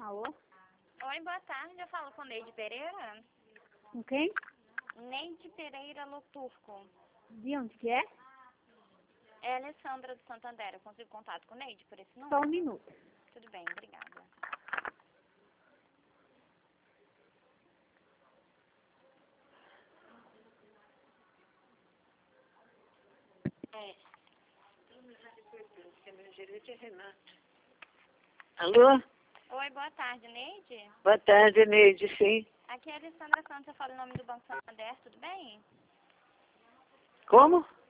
Alô? Oi, boa tarde. Eu falo com Neide Pereira. Com quem? Neide Pereira Loturco. De onde que é? É a Alessandra do Santander. Eu consigo contato com Neide por esse Só número? um minuto. Tudo bem, obrigada. Meu gerente é Renato. Alô? Oi, boa tarde, Neide. Boa tarde, Neide, sim. Aqui é a Alessandra Santos. Eu falo em nome do Banco Santander, tudo bem? Como?